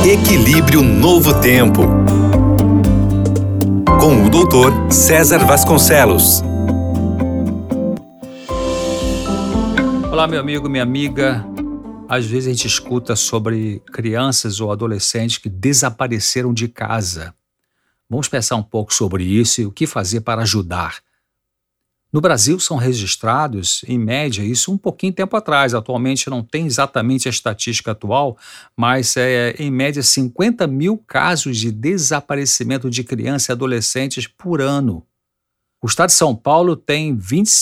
Equilíbrio Novo Tempo, com o Dr. César Vasconcelos. Olá, meu amigo, minha amiga. Às vezes a gente escuta sobre crianças ou adolescentes que desapareceram de casa. Vamos pensar um pouco sobre isso e o que fazer para ajudar. No Brasil são registrados, em média, isso um pouquinho tempo atrás. Atualmente não tem exatamente a estatística atual, mas em média 50 mil casos de desaparecimento de crianças e adolescentes por ano. O estado de São Paulo detém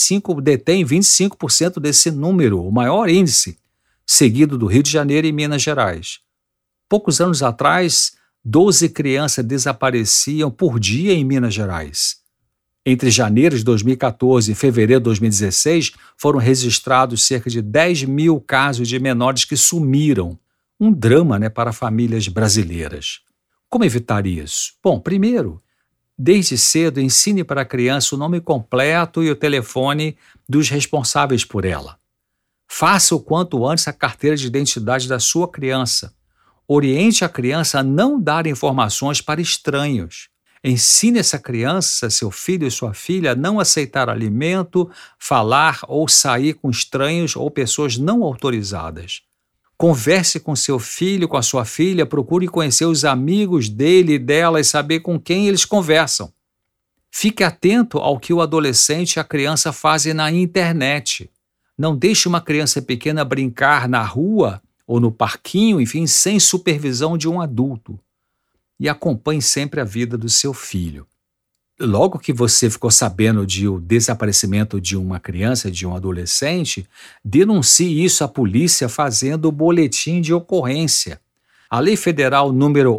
25% desse número, o maior índice, seguido do Rio de Janeiro e Minas Gerais. Poucos anos atrás, 12 crianças desapareciam por dia em Minas Gerais. Entre janeiro de 2014 e fevereiro de 2016, foram registrados cerca de 10 mil casos de menores que sumiram. Um drama, para famílias brasileiras. Como evitar isso? Bom, primeiro, desde cedo, ensine para a criança o nome completo e o telefone dos responsáveis por ela. Faça o quanto antes a carteira de identidade da sua criança. Oriente a criança a não dar informações para estranhos. Ensine essa criança, seu filho e sua filha, a não aceitar alimento, falar ou sair com estranhos ou pessoas não autorizadas. Converse com seu filho, com a sua filha, procure conhecer os amigos dele e dela e saber com quem eles conversam. Fique atento ao que o adolescente e a criança fazem na internet. Não deixe uma criança pequena brincar na rua ou no parquinho, enfim, sem supervisão de um adulto. E acompanhe sempre a vida do seu filho. Logo que você ficou sabendo do desaparecimento de uma criança, de um adolescente, denuncie isso à polícia fazendo o boletim de ocorrência. A Lei Federal número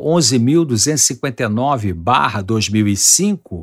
11.259/2005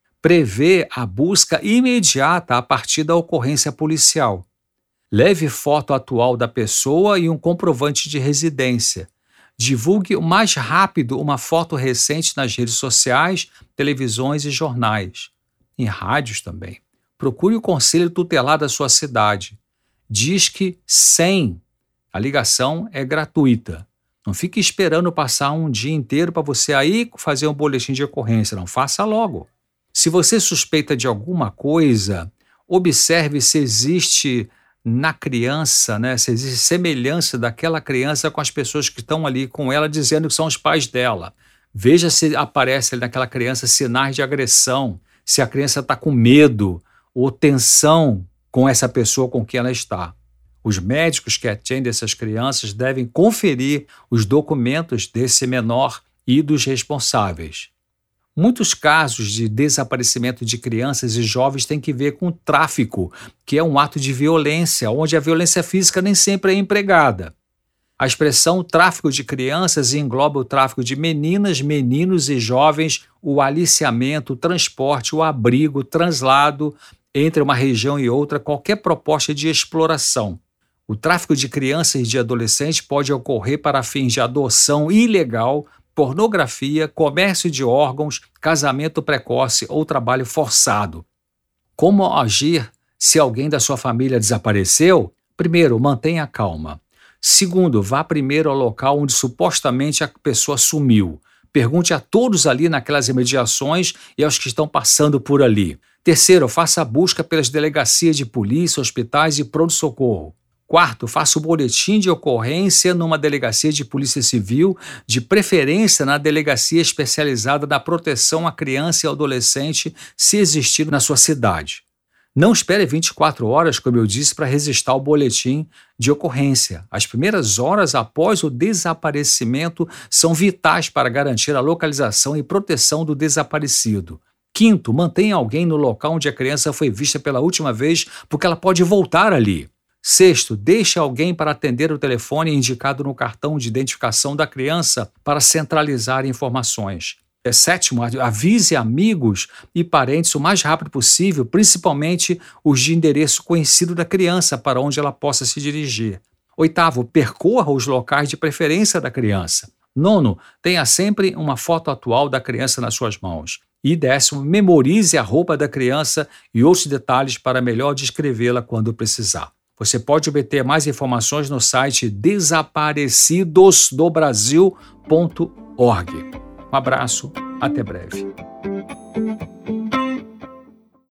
prevê a busca imediata a partir da ocorrência policial. Leve foto atual da pessoa e um comprovante de residência. Divulgue o mais rápido uma foto recente nas redes sociais, televisões e jornais. Em rádios também. Procure o conselho tutelar da sua cidade. Disque 100. A ligação é gratuita. Não fique esperando passar um dia inteiro para você aí fazer um boletim de ocorrência. Não, faça logo. Se você suspeita de alguma coisa, observe se existe na criança, se existe semelhança daquela criança com as pessoas que estão ali com ela dizendo que são os pais dela. Veja se aparece ali naquela criança sinais de agressão, se a criança está com medo ou tensão com essa pessoa com quem ela está. Os médicos que atendem essas crianças devem conferir os documentos desse menor e dos responsáveis. Muitos casos de desaparecimento de crianças e jovens têm que ver com tráfico, que é um ato de violência, onde a violência física nem sempre é empregada. A expressão tráfico de crianças engloba o tráfico de meninas, meninos e jovens, o aliciamento, o transporte, o abrigo, o translado entre uma região e outra, qualquer proposta de exploração. O tráfico de crianças e de adolescentes pode ocorrer para fins de adoção ilegal, pornografia, comércio de órgãos, casamento precoce ou trabalho forçado. Como agir se alguém da sua família desapareceu? Primeiro, mantenha calma. Segundo, vá primeiro ao local onde supostamente a pessoa sumiu. Pergunte a todos ali naquelas imediações e aos que estão passando por ali. Terceiro, faça a busca pelas delegacias de polícia, hospitais e pronto-socorro. Quarto, faça o boletim de ocorrência numa delegacia de polícia civil, de preferência na delegacia especializada na proteção à criança e ao adolescente, se existir na sua cidade. Não espere 24 horas, como eu disse, para registrar o boletim de ocorrência. As primeiras horas após o desaparecimento são vitais para garantir a localização e proteção do desaparecido. Quinto, mantenha alguém no local onde a criança foi vista pela última vez, porque ela pode voltar ali. Sexto, deixe alguém para atender o telefone indicado no cartão de identificação da criança para centralizar informações. Sétimo, avise amigos e parentes o mais rápido possível, principalmente os de endereço conhecido da criança para onde ela possa se dirigir. Oitavo, percorra os locais de preferência da criança. Nono, tenha sempre uma foto atual da criança nas suas mãos. E décimo, memorize a roupa da criança e outros detalhes para melhor descrevê-la quando precisar. Você pode obter mais informações no site desaparecidosdobrasil.com.br. Um abraço, até breve.